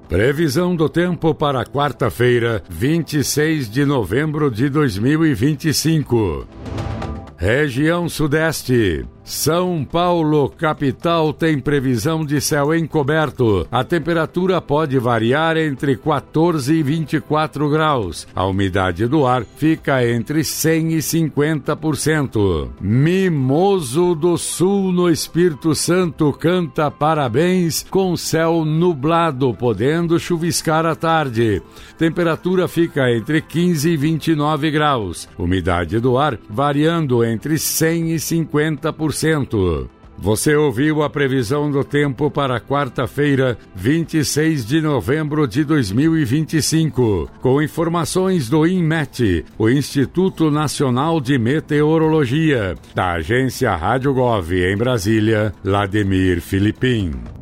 Previsão do tempo para quarta-feira, 26 de novembro de 2025. Região Sudeste. São Paulo, capital, tem previsão de céu encoberto. A temperatura pode variar entre 14 e 24 graus. A umidade do ar fica entre 100 e 50%. Mimoso do Sul, no Espírito Santo, canta parabéns com céu nublado, podendo chuviscar à tarde. Temperatura fica entre 15 e 29 graus. Umidade do ar variando entre 100 e 50%. Você ouviu a previsão do tempo para quarta-feira, 26 de novembro de 2025, com informações do INMET, o Instituto Nacional de Meteorologia, da agência Rádio Gov em Brasília, Lademir Filipim.